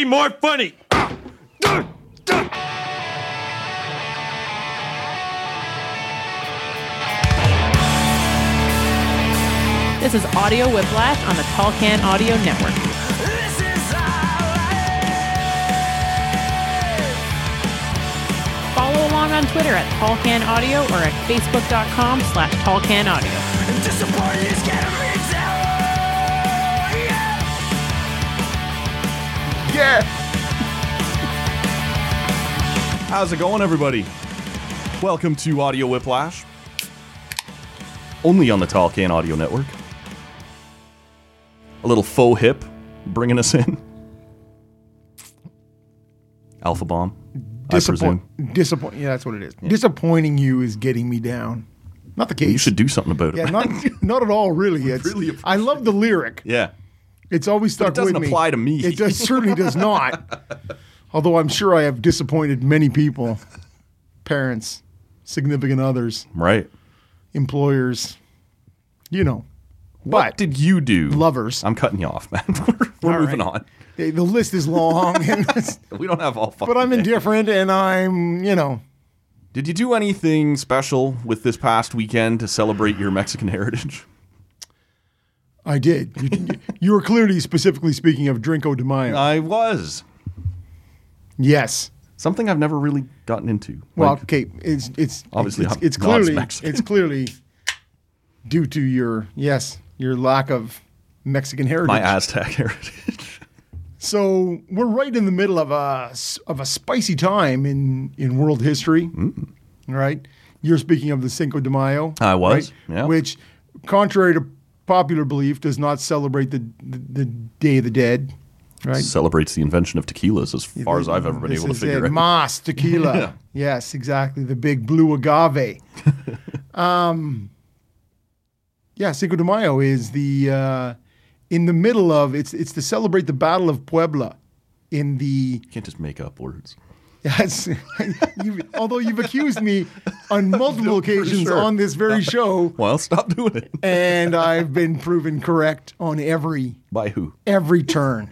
more funny. This is Audio Whiplash on the Tall Can Audio Network. Follow along on Twitter at Tall Can Audio or at facebook.com/TallCanAudio. Yeah. How's it going, everybody? Welcome to Audio Whiplash. Only on the Tall Can Audio Network. A little faux hip bringing us in. Alpha Bomb, I presume. Disappointing. Yeah, that's what it is. Yeah. Disappointing you is getting me down. Not the case. You should do something about it. Yeah, not at all, really. It's, really I love the lyric. Yeah. It's always stuck with me. It doesn't apply to me. It certainly does not. Although I'm sure I have disappointed many people. Parents, significant others. Right. Employers. You know. What did you do? Lovers. I'm cutting you off, man. We're moving on. The list is long. We don't have all fun. But I'm indifferent and I'm, Did you do anything special with this past weekend to celebrate your Mexican heritage? I did. You were clearly specifically speaking of Drinko de Mayo. I was. Yes. Something I've never really gotten into. Well, okay, it's obviously it's clearly due to your lack of Mexican heritage. My Aztec heritage. So we're right in the middle of a spicy time in world history, right? You're speaking of the Cinco de Mayo. I was, right? yeah. Which, contrary to popular belief, does not celebrate the Day of the Dead, right? Celebrates the invention of tequilas as far as I've ever been able to figure out. Mas tequila. Yeah. Yes, exactly. The big blue agave. Cinco de Mayo is in the middle of it's to celebrate the Battle of Puebla in the. You can't just make up words. Yes, although you've accused me on multiple occasions on this very show. Well, stop doing it. And I've been proven correct on By who? every turn.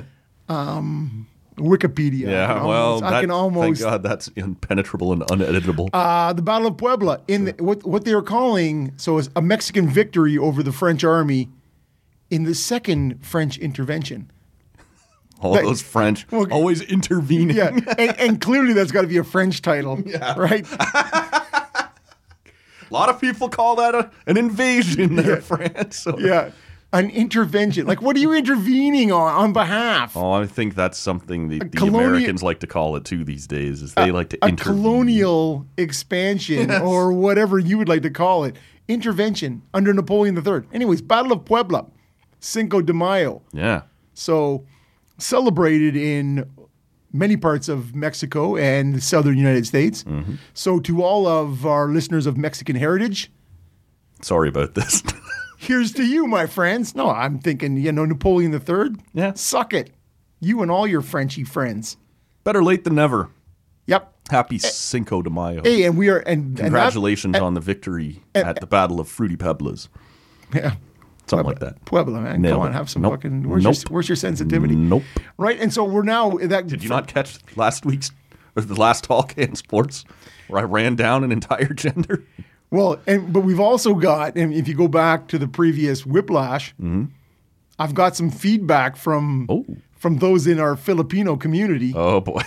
Wikipedia. Yeah, I can almost. Thank God that's impenetrable and uneditable. The Battle of Puebla what they were calling is a Mexican victory over the French army in the second French intervention. Those French always intervening. Yeah, and clearly that's got to be a French title, right? A lot of people call that an invasion there, France. So. Yeah, an intervention. Like, what are you intervening on behalf? Oh, I think that's something the Americans like to call it too these days. Is they like to intervene. Colonial expansion or whatever you would like to call it. Intervention under Napoleon III. Anyways, Battle of Puebla, Cinco de Mayo. Yeah. So celebrated in many parts of Mexico and the southern United States. Mm-hmm. So to all of our listeners of Mexican heritage, sorry about this. Here's to you, my friends. No, I'm thinking, Napoleon III. Yeah. Suck it. You and all your Frenchy friends. Better late than never. Yep. Happy Cinco de Mayo. Hey, and we are... and congratulations on the victory at the Battle of Fruity Pebbles. Yeah. Something like that. Puebla, man. Come on, have some fucking... Where's your sensitivity? Nope. Right, and so we're now... Did you not catch the last Tall Can Sports where I ran down an entire gender? Well, but we've also got, and if you go back to the previous Whiplash, I've got some feedback from those in our Filipino community. Oh, boy.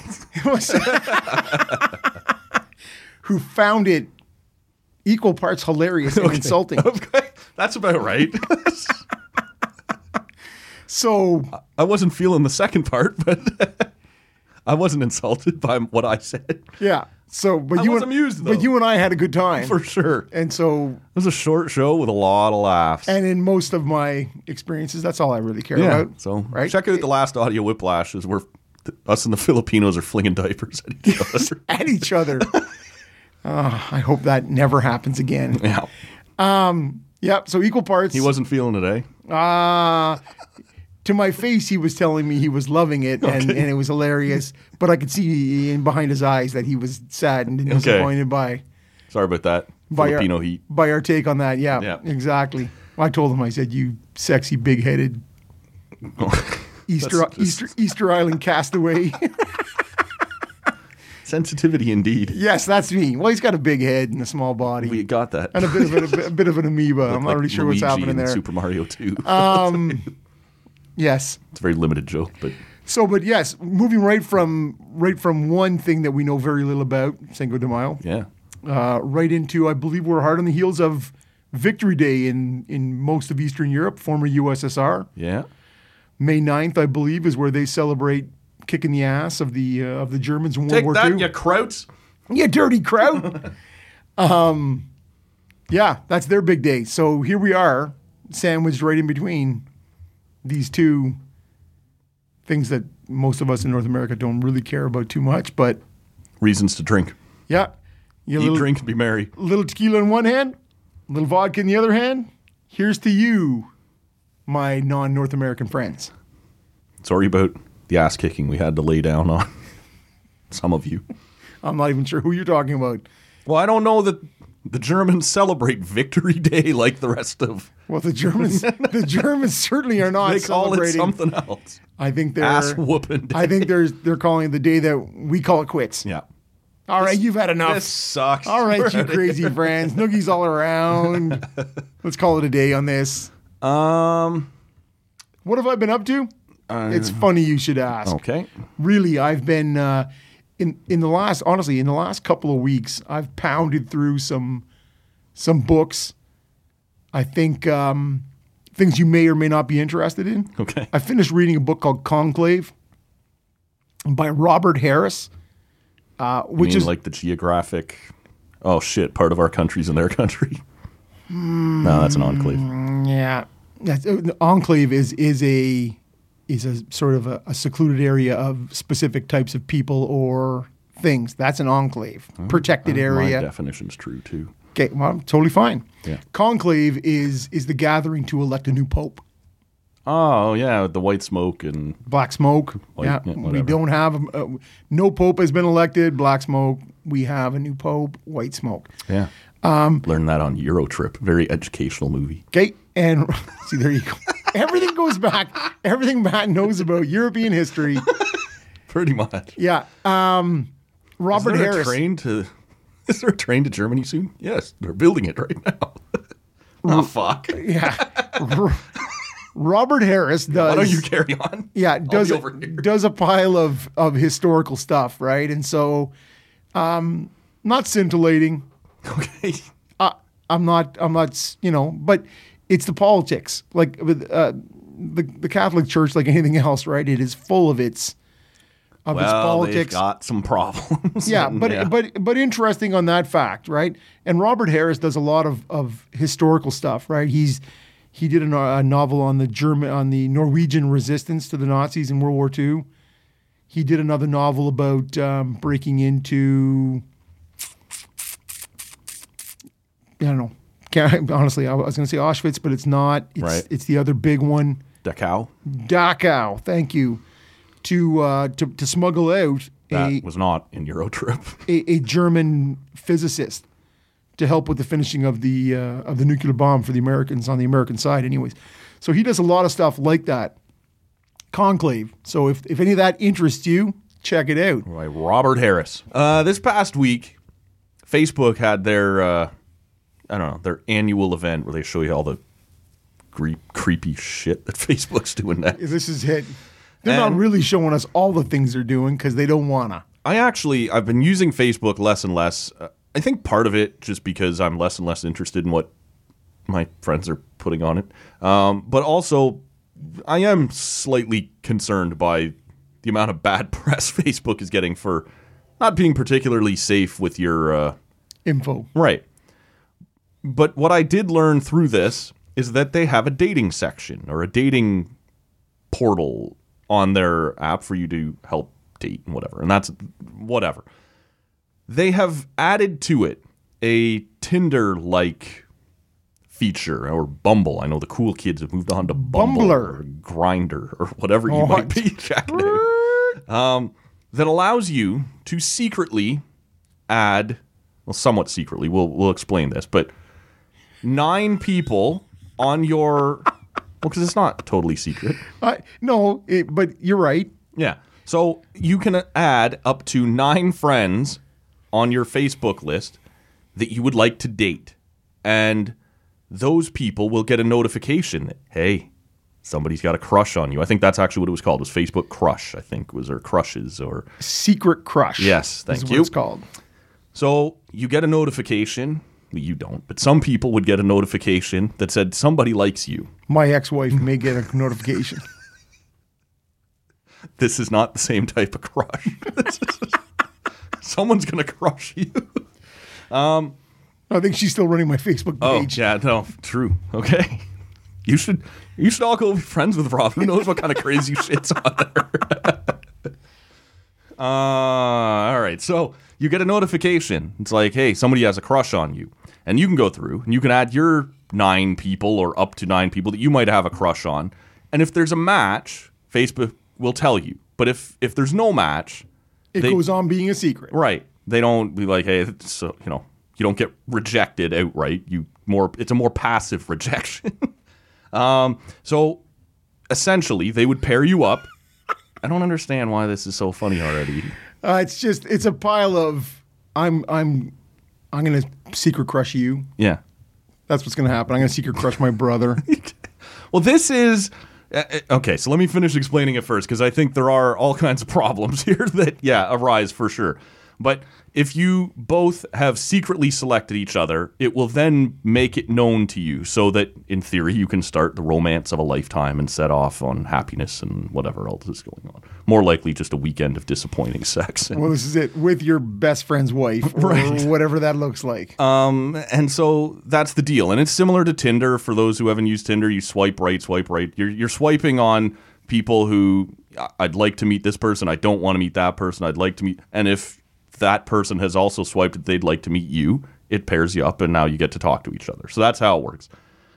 Who found it equal parts hilarious and insulting. Okay. That's about right. So I wasn't feeling the second part, but I wasn't insulted by what I said. Yeah. So, but I was amused, though. But you and I had a good time for sure. And so it was a short show with a lot of laughs. And in most of my experiences, that's all I really care about. So right? Check out the last Audio Whiplashes where us and the Filipinos are flinging diapers at each other. At each other. I hope that never happens again. Yeah. Yeah. So equal parts. He wasn't feeling it, eh? To my face, he was telling me he was loving it and it was hilarious. But I could see behind his eyes that he was saddened and disappointed by. Sorry about that. Filipino heat. By our take on that. Yeah, exactly. I told him, I said, you sexy, big-headed Easter Island castaway. Sensitivity indeed. Yes, that's me. Well, he's got a big head and a small body. We got that. And a bit of an amoeba. I'm not really sure what's happening there. Super Mario 2. Yes. It's a very limited joke, but But yes, moving right from one thing that we know very little about, Cinco de Mayo, yeah. right into, I believe we're hard on the heels of Victory Day in most of Eastern Europe, former USSR. Yeah. May 9th, I believe, is where they celebrate kicking the ass of the Germans in World War II. Take that, you krauts. You dirty kraut. Yeah, that's their big day. So here we are, sandwiched right in between these two things that most of us in North America don't really care about too much. But Reasons to drink. yeah, Eat, drink, and be merry. little tequila in one hand, little vodka in the other hand. Here's to you, my non-North American friends. Sorry about the ass kicking we had to lay down on some of you. I'm not even sure who you're talking about. Well, I don't know that the Germans celebrate Victory Day like the rest of. Well, the Germans certainly are not They call it celebrating. something else. I think they're Ass whooping day. I think they're calling it the day that we call it quits. Yeah. All right, you've had enough. This sucks. All right, you crazy friends. Noogies all around. Let's call it a day on this. What have I been up to? It's funny you should ask. Okay. Really, I've been in the last couple of weeks, I've pounded through some books. I think things you may or may not be interested in. Okay. I finished reading a book called Conclave by Robert Harris, which is like the geographic. Oh shit! Part of our country's in their country. No, that's an enclave. yeah. Enclave is a sort of a secluded area of specific types of people or things. That's an enclave, protected area. My definition's true too. Okay, well, totally fine. Yeah. Conclave is the gathering to elect a new pope. Oh yeah, the white smoke and Black smoke. Yeah, we whatever. don't have no pope has been elected. Black smoke. We have a new pope. White smoke. yeah. Learned that on Eurotrip. Very educational movie. Okay, and see there you go. Everything goes back. Everything Matt knows about European history. Pretty much. Yeah. Robert Is there Harris. Is there a train to Germany soon? Yes, they're building it right now. Oh fuck! Yeah. Robert Harris does. Why don't you carry on? Yeah, I'll does be over here. does a pile of historical stuff, right? And so, not scintillating. Okay. I'm not. But it's the politics. Like with the Catholic Church, like anything else, right? It is full of its politics. They've got some problems. Yeah, And, but interesting on that fact, right? And Robert Harris does a lot of historical stuff, right? He did a novel on the Norwegian resistance to the Nazis in World War II. He did another novel about breaking into. I don't know. Honestly, I was going to say Auschwitz, but it's not. Right. It's the other big one. Dachau. Dachau. Thank you. To smuggle out That was not in Eurotrip. a German physicist to help with the finishing of the nuclear bomb for the Americans on the American side. Anyways, so he does a lot of stuff like that. Conclave. So if any of that interests you, check it out. By Robert Harris. This past week, Facebook had their their annual event where they show you all the creepy shit that Facebook's doing now. This is it. They're not really showing us all the things they're doing because they don't wanna. I've been using Facebook less and less. I think part of it just because I'm less and less interested in what my friends are putting on it. But also, I am slightly concerned by the amount of bad press Facebook is getting for not being particularly safe with your Info. Right. But what I did learn through this is that they have a dating section or a dating portal on their app for you to help date and whatever. And that's whatever. They have added to it a Tinder-like feature, or Bumble. I know the cool kids have moved on to Bumble Bumbler. or Grindr or whatever you might be checking out. That allows you to secretly add, well, somewhat secretly, we'll explain this, but 9 people on your Well, because it's not totally secret. No, but you're right. Yeah. So you can add up to 9 friends on your Facebook list that you would like to date. And those people will get a notification that, hey, somebody's got a crush on you. I think that's actually what it was called. It was Facebook Crush, I think, or Crushes, or Secret Crush. Yes, thank is you. what it's called. So you get a notification. Well, you don't, but some people would get a notification that said somebody likes you. My ex-wife may get a notification. This is not the same type of crush. Someone's going to crush you. I think she's still running my Facebook page. Oh, yeah, no, true. Okay. You should all go be friends with Rob. Who knows what kind of crazy shit's on there. All right. So you get a notification. It's like, hey, somebody has a crush on you. And you can go through and you can add your 9 people or up to 9 people that you might have a crush on. And if there's a match, Facebook will tell you. But if there's no match, it goes on being a secret. Right. They don't be like, hey, so, you don't get rejected outright. It's a more passive rejection. So essentially they would pair you up. I don't understand why this is so funny already. It's a pile of I'm going to secret crush you. Yeah. That's what's going to happen. I'm going to secret crush my brother. Well, this is okay. So let me finish explaining it first, because I think there are all kinds of problems here that, arise for sure. But if you both have secretly selected each other, it will then make it known to you so that, in theory, you can start the romance of a lifetime and set off on happiness and whatever else is going on. More likely just a weekend of disappointing sex. Well, this is it, with your best friend's wife, or right. whatever that looks like. And so that's the deal. And it's similar to Tinder. For those who haven't used Tinder, you swipe right. You're swiping on people who, I'd like to meet this person. I don't want to meet that person. I'd like to meet. And if that person has also swiped that they'd like to meet you, it pairs you up and now you get to talk to each other. So that's how it works.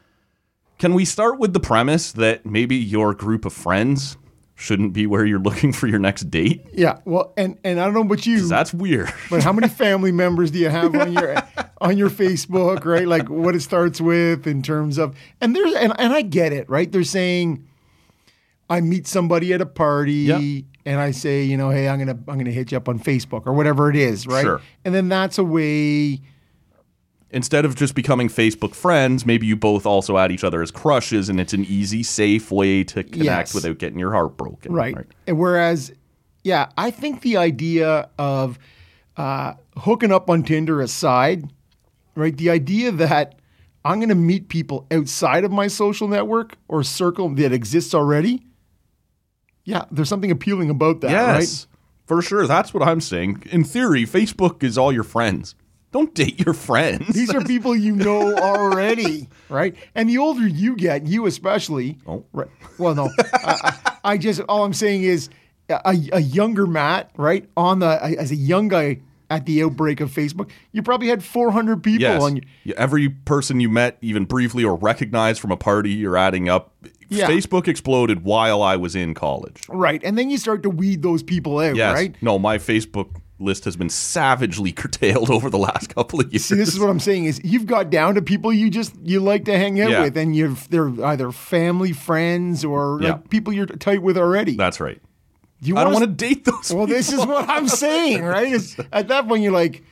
Can we start with the premise that maybe your group of friends shouldn't be where you're looking for your next date? Yeah, well, and I don't know about you. 'Cause that's weird. But how many family members do you have on your Facebook, right? Like what it starts with in terms of, and I get it, right? They're saying, I meet somebody at a party. Yep. And I say, hey, I'm gonna hit you up on Facebook or whatever it is, right? Sure. And then that's a way. Instead of just becoming Facebook friends, maybe you both also add each other as crushes, and it's an easy, safe way to connect without getting your heart broken. Right. And whereas, I think the idea of hooking up on Tinder aside, right? The idea that I'm going to meet people outside of my social network or circle that exists already. Yeah, there's something appealing about that, yes, right? For sure. That's what I'm saying. In theory, Facebook is all your friends. Don't date your friends. These are people you know already, right? And the older you get, you especially. Oh. Right. Well, no. All I'm saying is a younger Matt, right? As a young guy at the outbreak of Facebook, you probably had 400 people on you. Every person you met, even briefly or recognized from a party, you're adding up. Yeah. Facebook exploded while I was in college. Right. And then you start to weed those people out, right? No, my Facebook list has been savagely curtailed over the last couple of years. See, this is what I'm saying is you've got down to people you like to hang out with, and they're either family, friends, or like people you're tight with already. That's right. I don't want to date those people. Well, this is what I'm saying, right? At that point, you're like,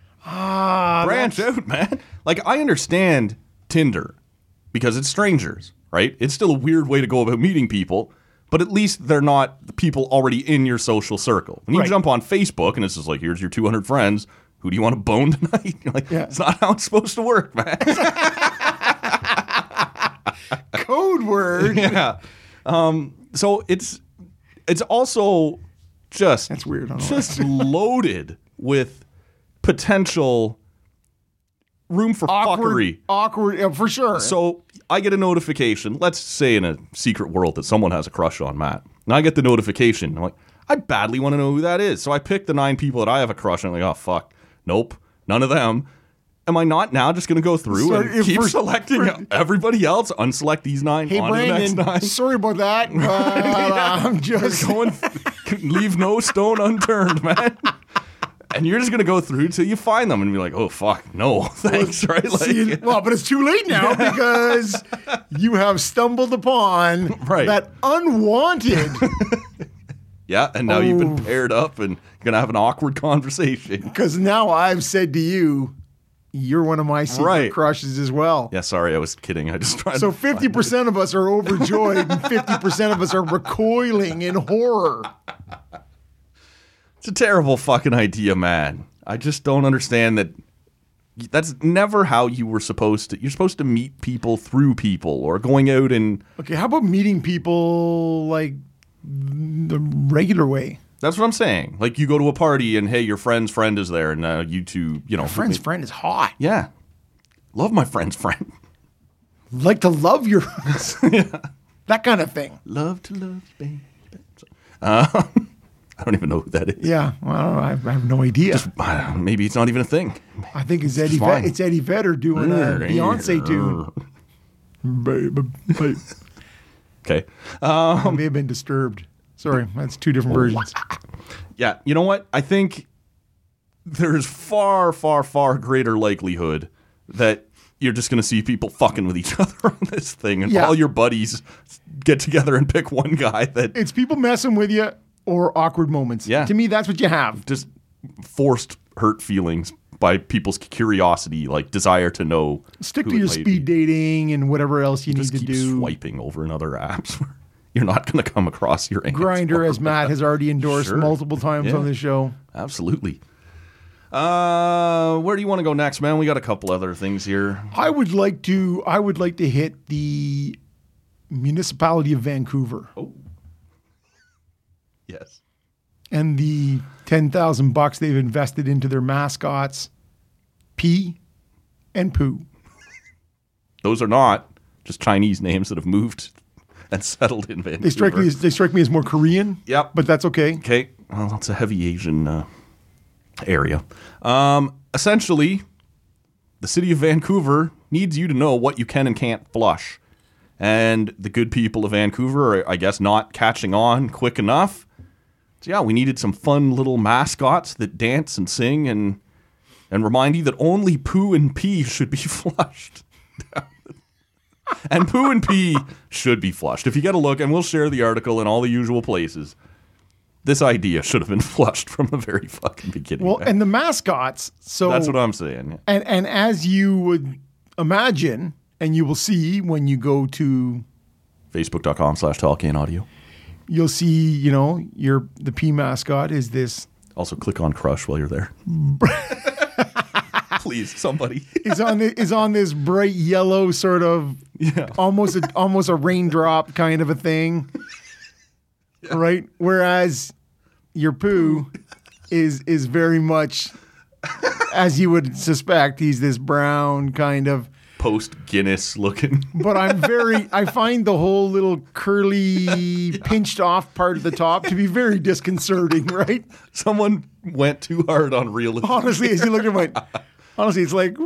branch out, man. Like, I understand Tinder because it's strangers, right? It's still a weird way to go about meeting people, but at least they're not the people already in your social circle. When you jump on Facebook and it's just like, here's your 200 friends. Who do you want to bone tonight? You're like, it's not how it's supposed to work, man. Code word. Yeah. So it's also just that's weird. Just loaded with potential room for fuckery. Awkward, for sure. So I get a notification. Let's say in a secret world that someone has a crush on Matt, and I get the notification. I'm like, I badly want to know who that is. So I pick the 9 people that I have a crush on. I'm like, oh fuck, nope, none of them. Am I not now just going to go through and keep selecting everybody else? Unselect these 9. Hey, on Brandon, to the next 9. Sorry about that. I'm just going. Leave no stone unturned, man. and you're just gonna go through till you find them and be like, oh fuck, no, thanks, right? Like, See, well, but it's too late now because you have stumbled upon Right. that unwanted. yeah, and now you've been paired up and gonna have an awkward conversation. Because now I've said to you, you're one of my secret Right. crushes as well. Yeah, sorry, I was kidding. I just tried. So 50% of us are overjoyed and 50% of us are recoiling in horror. It's a terrible fucking idea, man. I just don't understand that. That's never how you were supposed to. You're supposed to meet people through people or going out and. Okay, how about meeting people like the regular way? That's what I'm saying. Like you go to a party and hey, your friend's friend is there and you two, Friend's friend is hot. Yeah. Love my friend's friend. Like to love your that kind of thing. Love to love, baby. I don't even know who that is. Yeah, well, I don't know. I have no idea. Maybe it's not even a thing. I think it's fine. It's Eddie Vedder doing a Beyonce tune. Babe. Okay. I may have been disturbed. Sorry, that's two different versions. Yeah, you know what? I think there's far, far, far greater likelihood that you're just going to see people fucking with each other on this thing and Yeah. all your buddies get together and pick one guy that It's people messing with you or awkward moments. Yeah. To me, that's what you have. just forced hurt feelings by people's curiosity, like desire to know. Stick who to it your might speed be. dating and whatever else you Just need to keep do. swiping over in other apps. You're not going to come across your aunt's Grinder, as or- Matt has already endorsed Sure. multiple times Yeah. on this show. Absolutely. Where do you want to go next, man? We got a couple other things here. I would like to hit the municipality of Vancouver Oh. Yes. and the $10,000 they've invested into their mascots, Pee and Poo. Those are not just Chinese names that have moved and settled in Vancouver. They strike me as more Korean. Yep. But that's okay. Okay. Well, that's a heavy Asian area. Essentially, the city of Vancouver needs you to know what you can and can't flush. And the good people of Vancouver are, I guess, not catching on quick enough. So, yeah, we needed some fun little mascots that dance and sing and remind you that only poo and pee should be flushed. And poo and pee should be flushed. If you get a look, and we'll share the article in all the usual places, this idea should have been flushed from the very fucking beginning. Well, and the mascots. So that's what I'm saying. And as you would imagine, and you will see when you go to, Facebook.com/TallCanAudio. you'll see, the P mascot is this. Also, click on Crush while you're there. Please, somebody. is on this bright yellow sort of almost a raindrop kind of a thing, right? Whereas your Poo is very much, as you would suspect, he's this brown kind of. Post Guinness looking. But I find the whole little curly pinched off part of the top to be very disconcerting, right? Someone went too hard on realism. Honestly, as you look at honestly, it's like,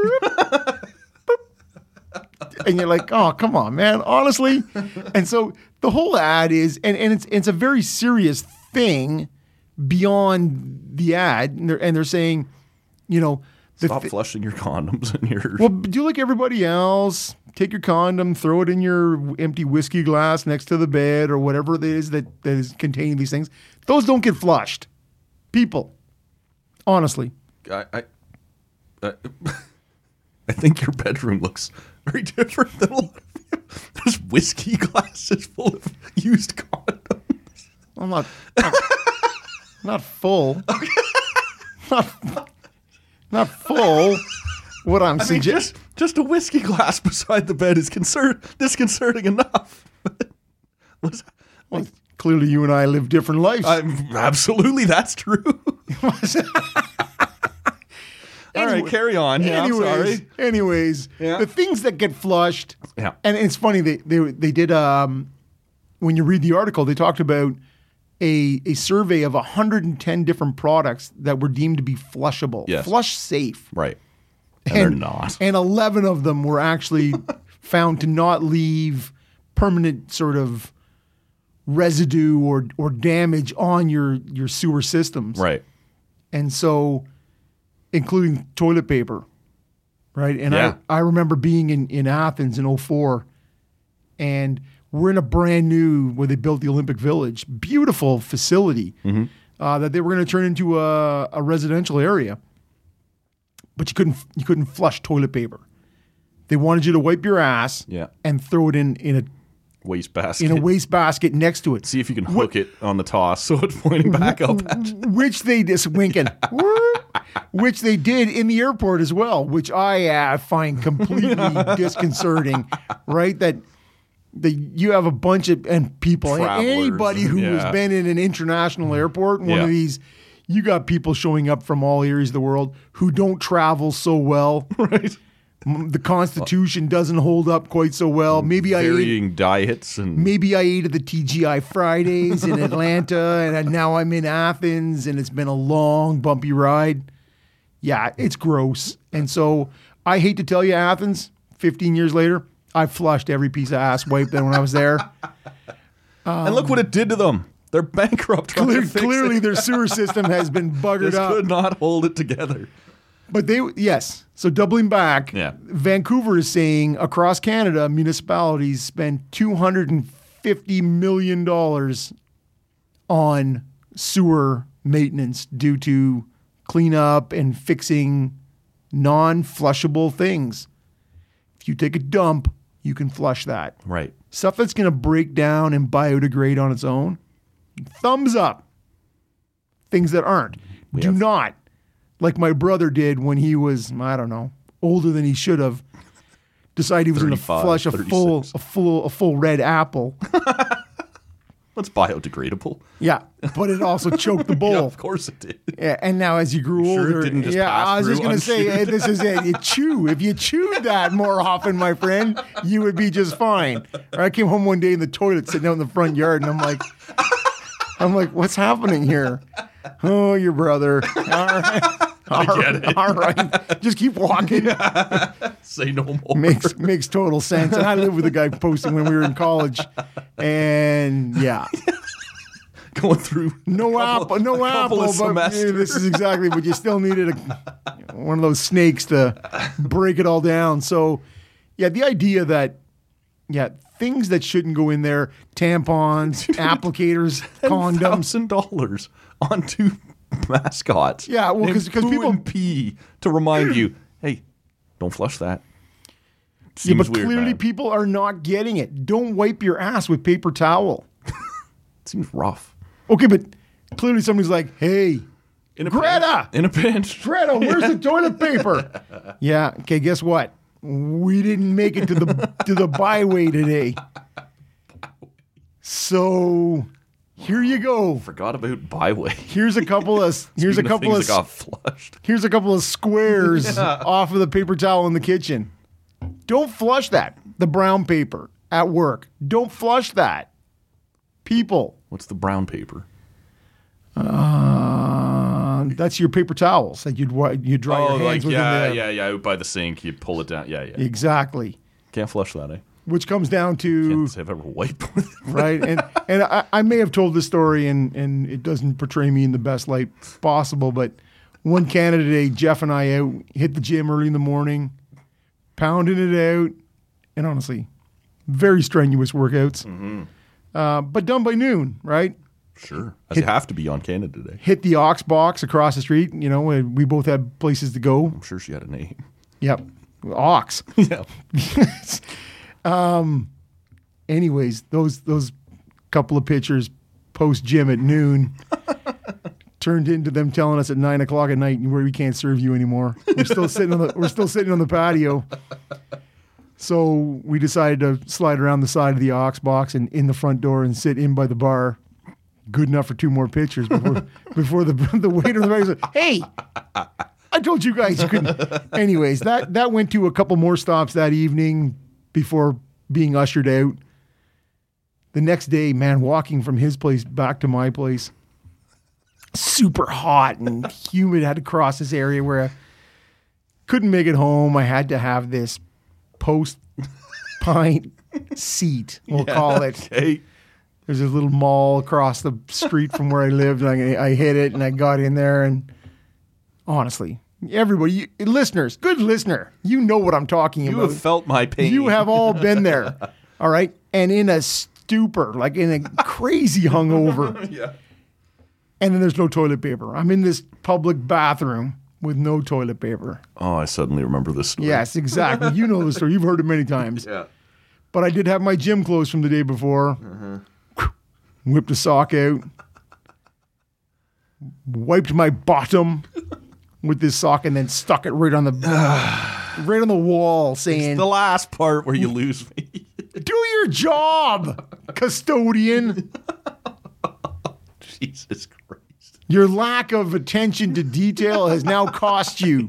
and you're like, oh, come on, man, honestly. And so the whole ad is, and it's a very serious thing beyond the ad, and they're saying, Stop flushing your condoms and your. well, do like everybody else. Take your condom, throw it in your empty whiskey glass next to the bed or whatever it is that is containing these things. Those don't get flushed. People, honestly. I think your bedroom looks very different than a lot of you. There's whiskey glasses full of used condoms. I'm not full. Not full. What I'm suggesting. Just a whiskey glass beside the bed is disconcerting enough. Well, clearly, you and I live different lives. Absolutely, that's true. All right, carry on. Yeah, I'm sorry. Anyways, Yeah. the things that get flushed. Yeah. And it's funny they did when you read the article, they talked about a survey of 110 different products that were deemed to be flushable, Yes. flush safe. Right. And they're not. And 11 of them were actually found to not leave permanent sort of residue or damage on your sewer systems. Right. And so, including toilet paper, right? And Yeah. I remember being in Athens in 2004, and we're in a brand new, where they built the Olympic Village, beautiful facility that they were going to turn into a residential area. But you couldn't flush toilet paper. They wanted you to wipe your ass Yeah. and throw it in a Wastebasket. wastebasket next to it. See if you can hook it on the toss so it's pointing back up at you. Which they just winking, which they did in the airport as well, which I find completely disconcerting. Right, that you have a bunch of people, Travelers, anybody who yeah. has been in an international airport, one Yeah. of these. You got people showing up from all areas of the world who don't travel so well. Right. The Constitution doesn't hold up quite so well. Maybe I ate Varying diets and at the TGI Fridays in Atlanta, and now I'm in Athens, and it's been a long, bumpy ride. Yeah, it's gross. And so I hate to tell you, Athens, 15 years later, I flushed every piece of ass wipe that when I was there. and look what it did to them. They're bankrupt. trying to fix Clearly, it. their sewer system has been buggered This up. could not hold it together. But yes. So doubling back, Yeah. Vancouver is saying across Canada, municipalities spend $250 million on sewer maintenance due to cleanup and fixing non-flushable things. If you take a dump, you can flush that. Right. Stuff that's going to break down and biodegrade on its own, thumbs up. Things that aren't. Do have- not, like my brother did when he was, I don't know, older than he should have, decide he was going to 35, flush a 36. full red apple. That's biodegradable. Yeah, but it also choked the bowl. Yeah, of course it did. Yeah, and now as you grew sure it older, didn't just yeah, pass I was just through going to say, unchewed? this is it. You chew. If you chewed that more often, my friend, you would be just fine. Or I came home one day in the toilet, sitting out in the front yard, and I'm like, what's happening here? Oh, your brother. All right. get it. All right. Just keep walking. Say no more. Makes total sense. And I lived with a guy posting when we were in college. And yeah. Going through No a apple, couple of but semesters. this is exactly what you still needed one of those snakes to break it all down. So, yeah, the idea that, things that shouldn't go in there, tampons, applicators, condoms. $1,000 on two mascots. Yeah, well, named 'cause Poo people- and Pee to remind you, hey, don't flush that. Yeah, Seems but weird, clearly man. people are not getting it. Don't wipe your ass with paper towel. Seems rough. Okay, but clearly somebody's like, hey, In a Greta! pinch. In a pinch. Greta, where's the toilet paper? Yeah. Okay. Guess what? We didn't make it to the byway today. So here you go. Forgot about byway. Here's a couple of Speaking of things that got flushed. here's a couple of squares off of the paper towel in the kitchen. Don't flush that. The brown paper at work. Don't flush that. People. What's the brown paper? That's your paper towels that you'd dry your hands with in there. yeah. Out by the sink, you pull it down. Yeah. Exactly. Can't flush that, eh? Which comes down to Can't say I've ever wiped with it. right, and I may have told this story, and it doesn't portray me in the best light possible. But one Canada Day, Jeff and I hit the gym early in the morning, pounding it out, and honestly, very strenuous workouts. But done by noon, right? Sure. As you have to be on Canada Day. Hit the Ox Box across the street. You know, and we both had places to go. I'm sure she had a name. Yep, Ox. Yeah. Anyways, those couple of pictures post gym at noon turned into them telling us at 9 o'clock at night where we can't serve you anymore. We're still sitting on the patio. So we decided to slide around the side of the Ox Box and in the front door and sit in by the bar. Good enough for 2 more pictures before the waiter in the back said, "Hey, I told you guys you couldn't." Anyways, that went to a couple more stops that evening before being ushered out. The next day, man, walking from his place back to my place, super hot and humid. Had to cross this area where I couldn't make it home. I had to have this post-pint seat, we'll call it. Okay. There's a little mall across the street from where I lived, and I hit it, and I got in there, and Honestly. Everybody, listeners, good listener, you know what I'm talking You about. have felt my pain. You have all been there. All right? And in a stupor, like in a crazy hungover. Yeah. And then there's no toilet paper. I'm in this public bathroom with no toilet paper. Oh, I suddenly remember this story. Yes, exactly. You know the story. You've heard it many times. Yeah. But I did have my gym clothes from the day before. Whipped a sock out. Wiped my bottom with this sock and then stuck it right on the wall saying, The last part where you lose me. do your job, custodian. Jesus Christ. Your lack of attention to detail has now cost you.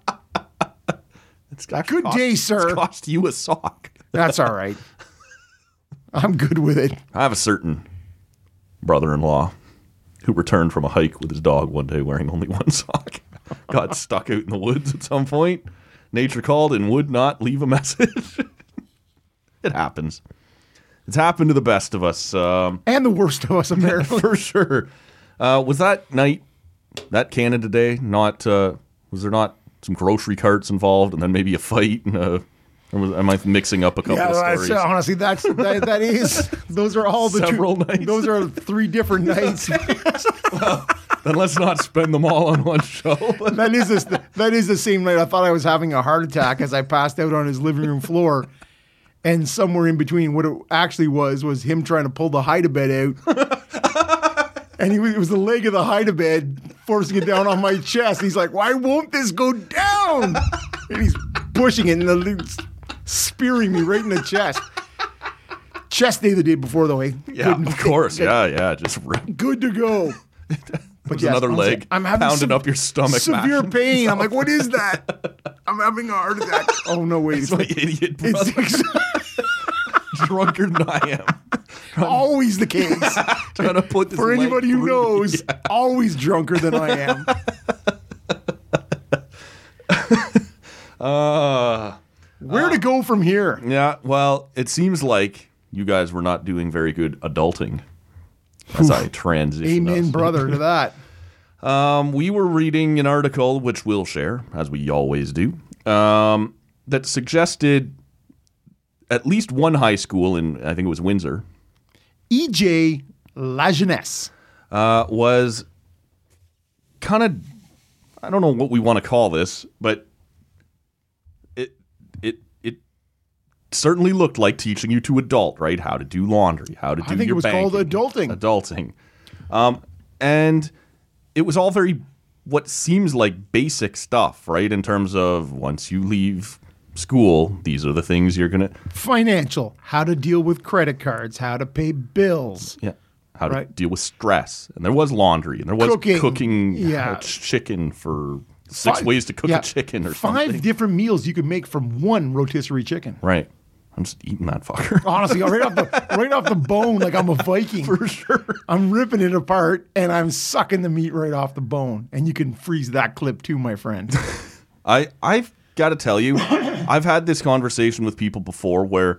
It's Good day, sir. It's cost you a sock. That's all right. I'm good with it. I have a certain brother-in-law who returned from a hike with his dog one day wearing only one sock. Got stuck out in the woods at some point. Nature called and would not leave a message. It happens. It's happened to the best of us. And the worst of us, apparently. For sure. Was that night, that Canada Day, not, was there not some grocery carts involved and then maybe a fight and am I mixing up a couple of stories? Honestly, that is. Those are all the Several nights. Those are 3 different nights. Then let's not spend them all on one show. That is the same night I thought I was having a heart attack as I passed out on his living room floor. And somewhere in between, what it actually was him trying to pull the hide-a-bed out. And it was the leg of the hide-a-bed forcing it down on my chest. He's like, why won't this go down? And he's pushing it and it's spearing me right in the chest. Chest day the day before, though, eh? Yeah, of course. Yeah. Just Good to go. But There's another honestly, leg I'm having pounding up your stomach. severe Mash. pain. I'm like, what is that? I'm having a heart attack. Oh, no, wait. It's my idiot brother. It's Drunker than I am. always the case. Trying to put this For leg anybody who through. knows, Yeah. always drunker than I am. Where to go from here? Yeah, well, it seems like you guys were not doing very good adulting as I transition. Amen, us. brother, to that. We were reading an article, which we'll share, as we always do, that suggested at least one high school in, I think it was Windsor, E.J. La Jeunesse. was kind of, I don't know what we want to call this, but it certainly looked like teaching you to adult, right? How to do laundry, how to do I think your it was called banking. adulting. And it was all very what seems like basic stuff, right? In terms of once you leave school, these are the things you're going to... Financial. How to deal with credit cards. How to pay bills. Yeah. How to Right. deal with stress. And there was laundry. And there was cooking Yeah. chicken for 6 ways to cook a chicken or 5 something. different meals you could make from one rotisserie chicken. Right. I'm just eating that fucker. Honestly, right off the bone, like I'm a Viking. For sure. I'm ripping it apart and I'm sucking the meat right off the bone. And you can freeze that clip too, my friend. I've got to tell you, I've had this conversation with people before where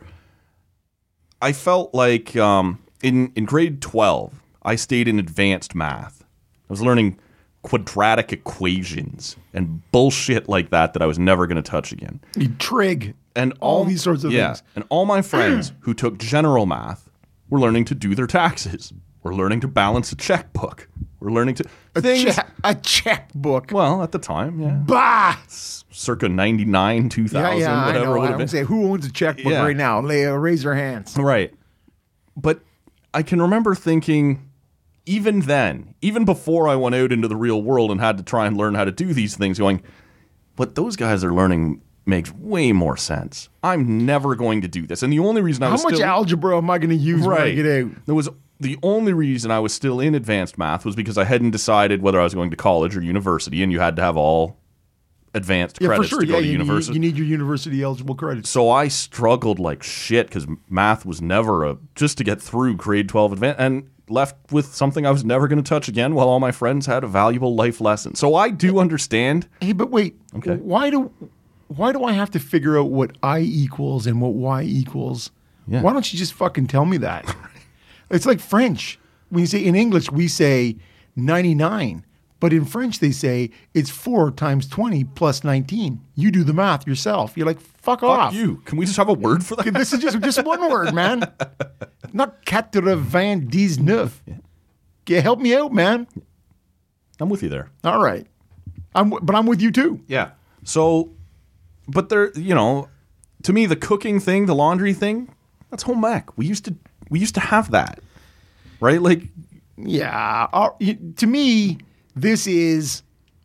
I felt like in grade 12, I stayed in advanced math. I was learning quadratic equations and bullshit like that I was never going to touch again. You trig. And all these sorts of things. And all my friends who took general math were learning to do their taxes. We're learning to balance a checkbook. We're learning to A checkbook. Well, at the time, yeah. Bah! Circa 99, 2000, I whatever know. it would I have would been. say, who owns a checkbook Yeah. right now? Raise your hands. Right. But I can remember thinking, even then, even before I went out into the real world and had to try and learn how to do these things, going, what those guys are learning makes way more sense. I'm never going to do this. And the only reason I How was much still... algebra am I going to use when I get out? There was the only reason I was still in advanced math was because I hadn't decided whether I was going to college or university, and you had to have all advanced Yeah, for credits sure. to go Yeah, to you university. need your university eligible credits. So I struggled like shit because math was never just to get through grade 12 advanced, and left with something I was never going to touch again while all my friends had a valuable life lesson. So I do understand. Hey, but wait. Okay. Why do I have to figure out what I equals and what Y equals? Yeah. Why don't you just fucking tell me that? It's like French. When you say in English, we say 99. But in French, they say it's 4 times 20 plus 19. You do the math yourself. You're like, fuck off. Fuck you. Can we just have a word for that? This is just one word, man. Not 99. Yeah. Help me out, man. I'm with you there. All right. But I'm with you too. Yeah. So, but there, to me, the cooking thing, the laundry thing, that's home ec. We used to have that, right? Like, yeah. To me, this is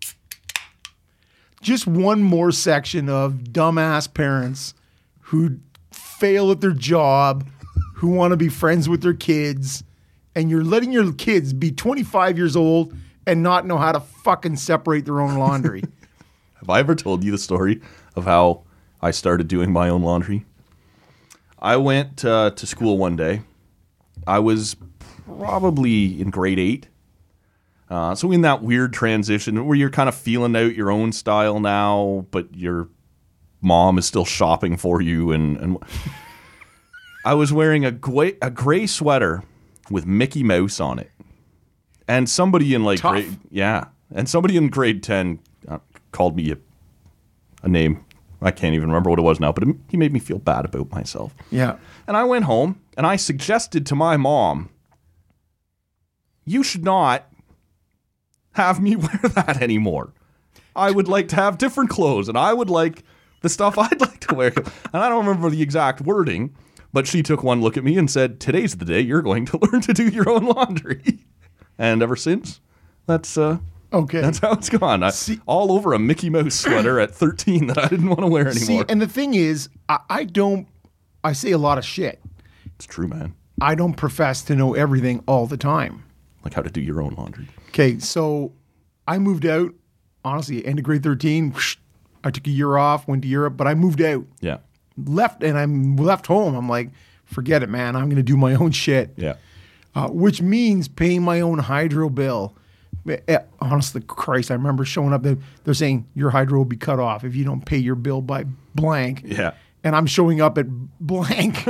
just one more section of dumbass parents who fail at their job, who want to be friends with their kids, and you're letting your kids be 25 years old and not know how to fucking separate their own laundry. Have I ever told you the story of how I started doing my own laundry? I went to school one day. I was probably in grade 8. So in that weird transition where you're kind of feeling out your own style now, but your mom is still shopping for you. And I was wearing a gray sweater with Mickey Mouse on it. And somebody in somebody in grade 10 called me a name. I can't even remember what it was now, but he made me feel bad about myself. Yeah. And I went home and I suggested to my mom, you should not have me wear that anymore. I would like to have different clothes and I would like the stuff I'd like to wear. And I don't remember the exact wording, but she took one look at me and said, today's the day you're going to learn to do your own laundry. And ever since, that's okay. That's how it's gone. All over a Mickey Mouse sweater at 13 that I didn't want to wear anymore. See, and the thing is, I say a lot of shit. It's true, man. I don't profess to know everything all the time. Like how to do your own laundry. Okay, so I moved out, honestly, end of grade 13. I took a year off, went to Europe, but I moved out. Yeah. Left home. I'm like, forget it, man. I'm going to do my own shit. Yeah. Which means paying my own hydro bill. Honestly, Christ, I remember showing up. They're saying your hydro will be cut off if you don't pay your bill by blank. Yeah. And I'm showing up at blank.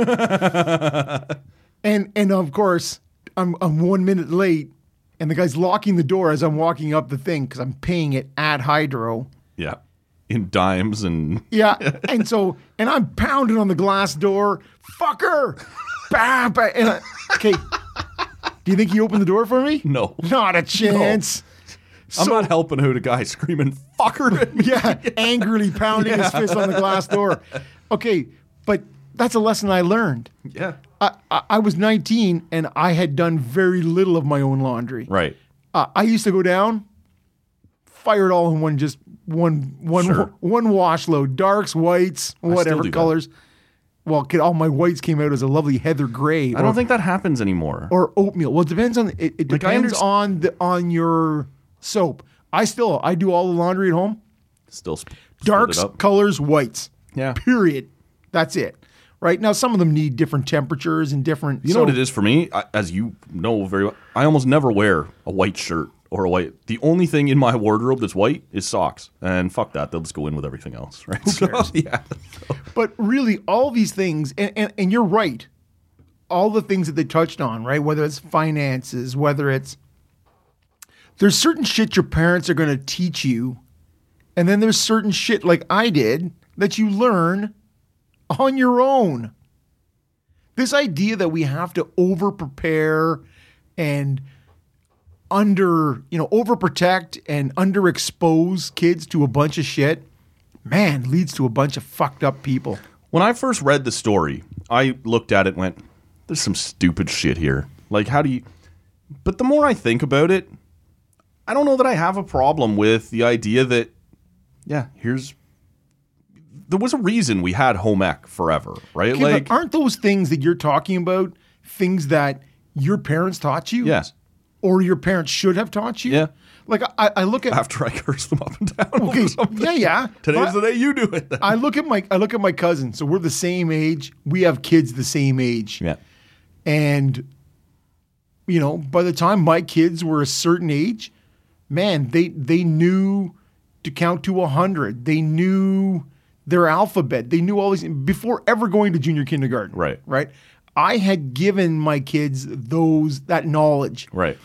and of course, I'm 1 minute late, and the guy's locking the door as I'm walking up the thing because I'm paying it at hydro. Yeah. In dimes and... Yeah. And I'm pounding on the glass door. Fucker! Bam! Okay. Do you think he opened the door for me? No. Not a chance. No. I'm not helping out a guy screaming, fucker at me. Yeah, angrily pounding his fist on the glass door. Okay, but that's a lesson I learned. Yeah. I was 19 and I had done very little of my own laundry. Right. I used to go down, fire it all in one wash load, darks, whites, whatever colors. Well, all my whites came out as a lovely heather gray. I don't think that happens anymore. Or oatmeal. Well, it depends on it depends on your soap. I do all the laundry at home. Still Darks, colors, whites. Yeah. Period. That's it. Right? Now, some of them need different temperatures and different... You know what it is for me? As you know very well, I almost never wear a white shirt or a white... The only thing in my wardrobe that's white is socks. And fuck that. They'll just go in with everything else, right? Who cares? Yeah. But really, all these things... And you're right. All the things that they touched on, right? Whether it's finances, whether it's... There's certain shit your parents are going to teach you. And then there's certain shit like I did that you learn on your own. This idea that we have to over-prepare and overprotect and underexpose kids to a bunch of shit, man, leads to a bunch of fucked up people. When I first read the story, I looked at it and went, there's some stupid shit here. Like, how do you... But the more I think about it, I don't know that I have a problem with the idea that, yeah, there was a reason we had home ec forever, right? Okay, but aren't those things that you're talking about things that your parents taught you? Yes. Or your parents should have taught you? Yeah. Like, I look at... After I curse them up and down. Okay, yeah. Today's the day you do it. Then. I look at my cousin. So we're the same age. We have kids the same age. Yeah. And, by the time my kids were a certain age, man, they knew to count to 100. They knew their alphabet. They knew all these before ever going to junior kindergarten. Right. Right. I had given my kids that knowledge. Right.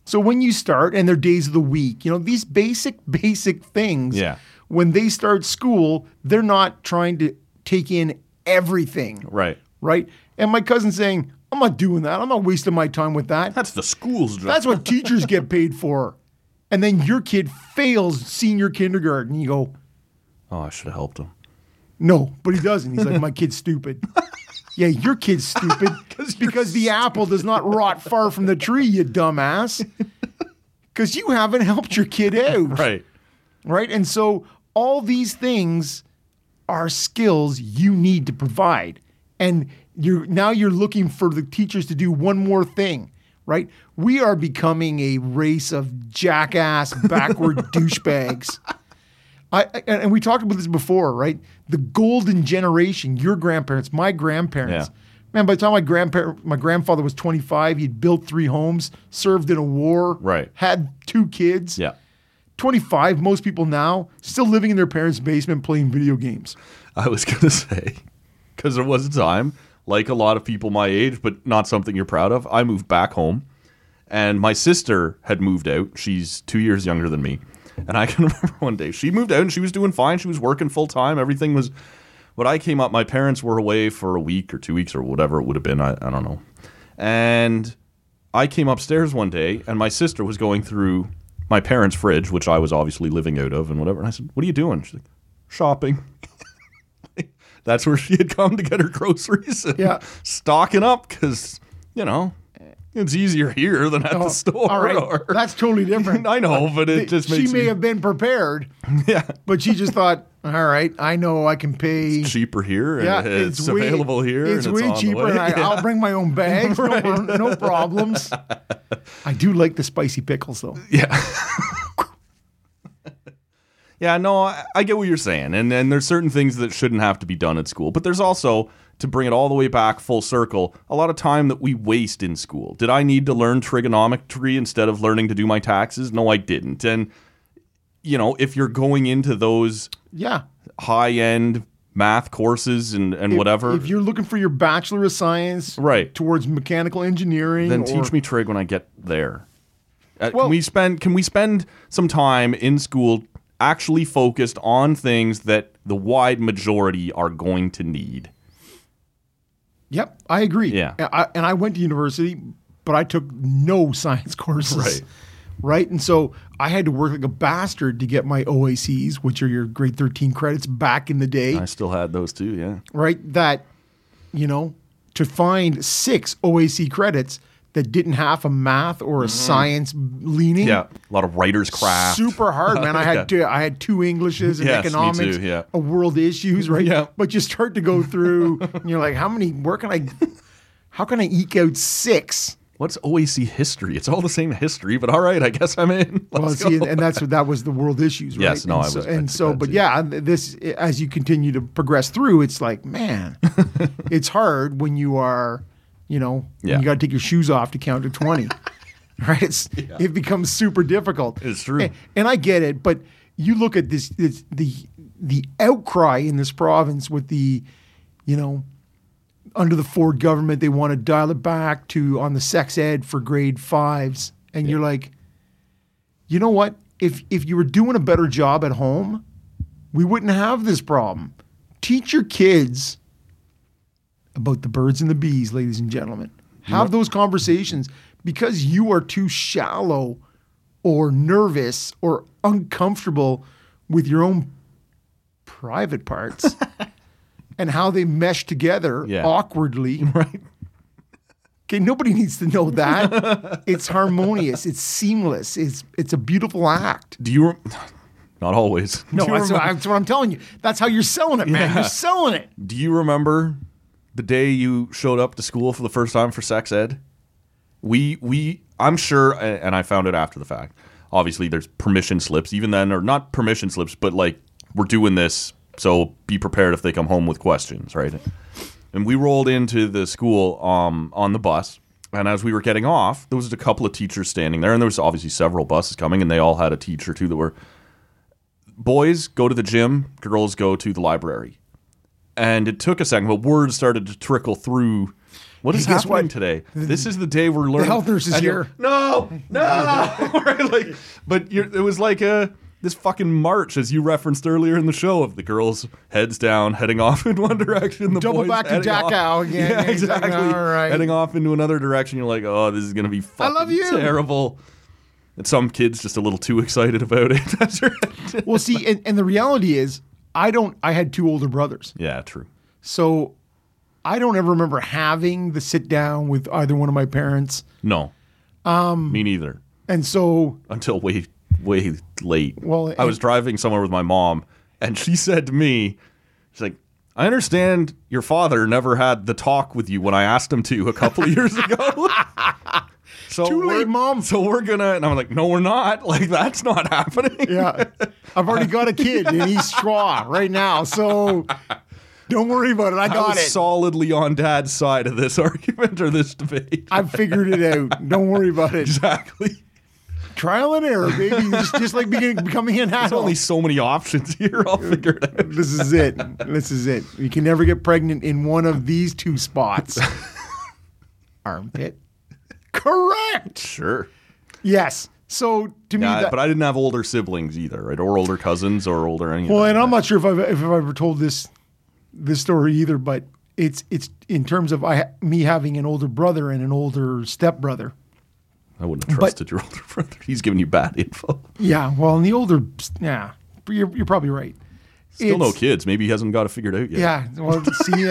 So when you start, and they're days of the week, these basic things. Yeah. When they start school, they're not trying to take in everything. Right. Right. And my cousin's saying, I'm not doing that. I'm not wasting my time with that. That's the school's job. That's what teachers get paid for. And then your kid fails senior kindergarten. You go, Oh, I should have helped him. no, but he doesn't. He's like, my kid's stupid. Yeah, your kid's stupid because the apple does not rot far from the tree, you dumbass. Because you haven't helped your kid out. Right. Right? And so all these things are skills you need to provide. And you're looking for the teachers to do one more thing, right? We are becoming a race of jackass, backward douchebags. And we talked about this before, right? The golden generation, your grandparents, my grandparents. Yeah. Man, by the time my grandfather was 25, he'd built 3 homes, served in a war, Right. had 2 kids. Yeah. 25, most people now still living in their parents' basement playing video games. I was going to say, because there was a time, like a lot of people my age, but not something you're proud of, I moved back home, and my sister had moved out. She's 2 years younger than me. And I can remember one day, she moved out and she was doing fine. She was working full time. Everything was, when I came up, my parents were away for a week or 2 weeks or whatever it would have been. I don't know. And I came upstairs one day and my sister was going through my parents' fridge, which I was obviously living out of and whatever. And I said, what are you doing? She's like, shopping. That's where she had come to get her groceries and Yeah. stocking up because, it's easier here than at the store. All right, that's totally different. I know, but it just makes she may have been prepared, yeah, but she just thought, all right, I know I can pay. cheaper here and Yeah, it's available here. It's and way on the cheaper, way. and I'll bring my own bags. No problems. I do like the spicy pickles, though. Yeah. Yeah, no, I get what you're saying. And there's certain things that shouldn't have to be done at school. But there's also, to bring it all the way back full circle, a lot of time that we waste in school. Did I need to learn trigonometry instead of learning to do my taxes? No, I didn't. And, if you're going into those high-end math courses and whatever. If you're looking for your Bachelor of Science towards mechanical engineering. Then teach me trig when I get there. Well, can we spend some time in school actually focused on things that the wide majority are going to need? Yep, I agree. Yeah. And I went to university, but I took no science courses. Right? And so I had to work like a bastard to get my OACs, which are your grade 13 credits back in the day. I still had those too, yeah. Right? That, to find 6 OAC credits that didn't have a math or a science leaning. Yeah, a lot of writer's craft. Super hard, man. I had 2 Englishes and Yes, me economics, too, yeah. a world issues, right? Yeah. But you start to go through, and you're like, how can I eke out 6? What's OAC history? It's all the same history, but all right, I guess I'm in. Let's Well, see, go. and that was the world issues, right? Yes, no, and I so, was. I and took so, that but too. yeah, this as you continue to progress through, it's like, man, it's hard when you are, when you got to take your shoes off to count to 20, right? It becomes super difficult. It's true, and I get it, but you look at the outcry in this province with the, under the Ford government, they want to dial it back to on the sex ed for grade 5s. And you're like, you know what? If you were doing a better job at home, we wouldn't have this problem. Teach your kids about the birds and the bees, ladies and gentlemen. Have those conversations because you are too shallow or nervous or uncomfortable with your own private parts. And how they mesh together awkwardly. right? Okay, nobody needs to know that. It's harmonious. It's seamless. It's a beautiful act. Do you? Not always. No, Do you that's what I'm telling you. That's how you're selling it, man. Yeah. You're selling it. Do you remember the day you showed up to school for the first time for sex ed? I'm sure, and I found it after the fact. Obviously, there's permission slips, even then, or not permission slips, but like we're doing this. So be prepared if they come home with questions, right? And we rolled into the school on the bus, and as we were getting off, there was a couple of teachers standing there, and there was obviously several buses coming, and they all had a teacher too that were, boys go to the gym, girls go to the library. And it took a second, but words started to trickle through What is Hey, guess happening what? today? This is the day we're learning. The health nurse is and here. No. Right, like, but it was like this fucking march, as you referenced earlier in the show, of the girls heads down, heading off in one direction. The Double boys back to heading off. Dachau again. Yeah, exactly. All right. Heading off into another direction. You're like, oh, this is gonna be fucking love you. terrible. And some kids just a little too excited about it. That's right. Well, see, and the reality is, I had 2 older brothers. Yeah, true. So I don't ever remember having the sit down with either one of my parents. No. Me neither. And so, Until way late. Well, I was driving somewhere with my mom, and she said to me, she's like, I understand your father never had the talk with you when I asked him to a couple of years ago. So Too late, Mom. So we're gonna, and I'm like, no, we're not. Like, that's not happening. yeah, I've already got a kid and he's straw right now. So don't worry about it. I I got was it. solidly on Dad's side of this argument or this debate. I figured it out. Don't worry about it. Exactly. Trial and error, baby. Just like becoming an There's adult. only so many options here. I'll figure it out. This is it. This is it. You can never get pregnant in one of these 2 spots. Armpit. Correct. Sure. Yes. So to me, Yeah, that, but I didn't have older siblings either, right? Or older cousins or older anything. well, and I'm not sure if I've ever told this story either, but it's in terms of me having an older brother and an older stepbrother. I wouldn't have trusted your older brother. He's giving you bad info. Yeah. Well, and the older, yeah, you're probably right. Still no It's- kids. Maybe he hasn't got it figured out yet. Yeah. Well, see,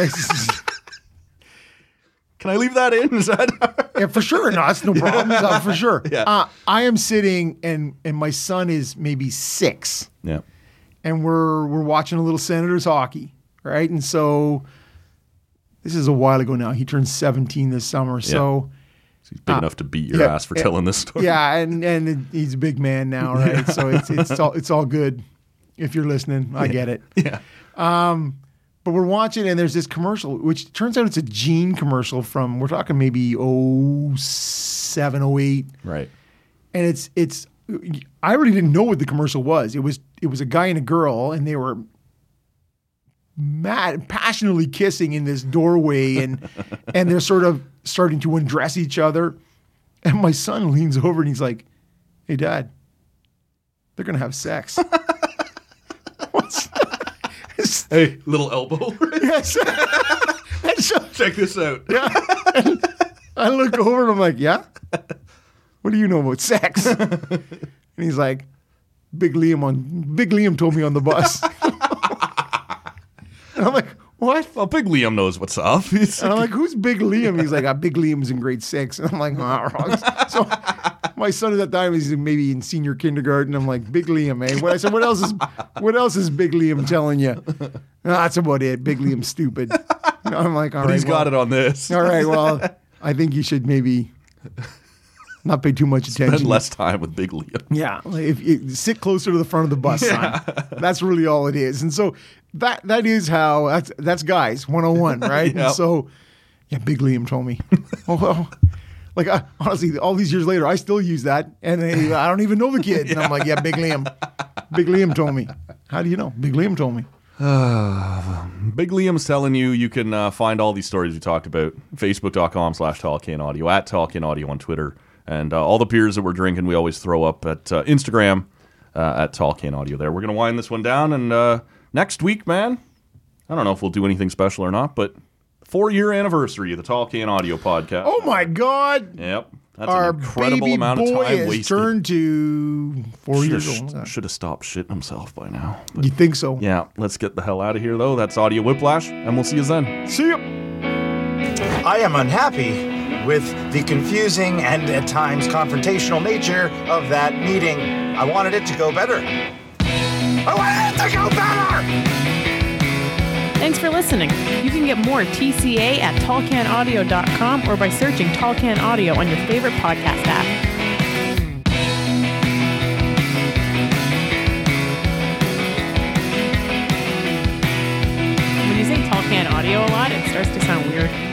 Can I leave that in? Is that yeah, for sure. No, that's no problem. No, for sure. Yeah. I am sitting and my son is maybe 6. Yeah. And we're watching a little Senators hockey, right? And so this is a while ago now. He turned 17 this summer. So He's big enough to beat your yeah, ass for telling this story. yeah, and he's a big man now, right? So it's all good. If you're listening, I get it. Yeah. But we're watching, and there's this commercial, which turns out it's a Gene commercial from, we're talking maybe 07, 08. Right. And it's I really didn't know what the commercial was. It was a guy and a girl, and they were passionately kissing in this doorway, and they're sort of starting to undress each other. And my son leans over and he's like, "Hey, Dad, they're gonna have sex." What's Hey, little elbow. yes. And so, Check this out. yeah. And I look over and I'm like, "Yeah? What do you know about sex?" And he's like, Big Liam told me on the bus." And I'm like, "What?" Well, Big Liam knows what's up. He's And I'm like, "Who's Big Liam?" He's like, "Big Liam's in grade 6." And I'm like, "Oh, wrong." So my son at that time is maybe in senior kindergarten. I'm like, "Big Liam, eh?" I said, what else is Big Liam telling you?" "No, that's about it. Big Liam's stupid." And I'm like, "All but right, he's got it on this. all right, well, I think you should maybe not pay too much attention." Spend less time with Big Liam. Yeah, like if you sit closer to the front of the bus, son. That's really all it is. And so that is how that's guys 101, right? Yep. And so, yeah, Big Liam told me. Well, like honestly, all these years later, I still use that, and I don't even know the kid. And I'm like, "Yeah, Big Liam told me." How do you know? Big Liam told me. Big Liam's telling you can find all these stories we talked about. Facebook.com/TallCanAudio, at TallCanAudio on Twitter. And all the beers that we're drinking, we always throw up at Instagram at TallCanAudio there. We're going to wind this one down. And next week, man, I don't know if we'll do anything special or not, but 4-year anniversary of the Tall Can Audio podcast. Oh my God! Yep. That's Our an incredible baby amount of boy time has wasted. turned to 4 years old. Should have stopped shitting himself by now. But You think so? yeah, let's get the hell out of here, though. That's Audio Whiplash, and we'll see you then. See ya. I am unhappy with the confusing and at times confrontational nature of that meeting. I wanted it to go better. I wanted it to go better! Thanks for listening. You can get more TCA at tallcanaudio.com or by searching Tall Can Audio on your favorite podcast app. When you say Tall Can Audio a lot, it starts to sound weird.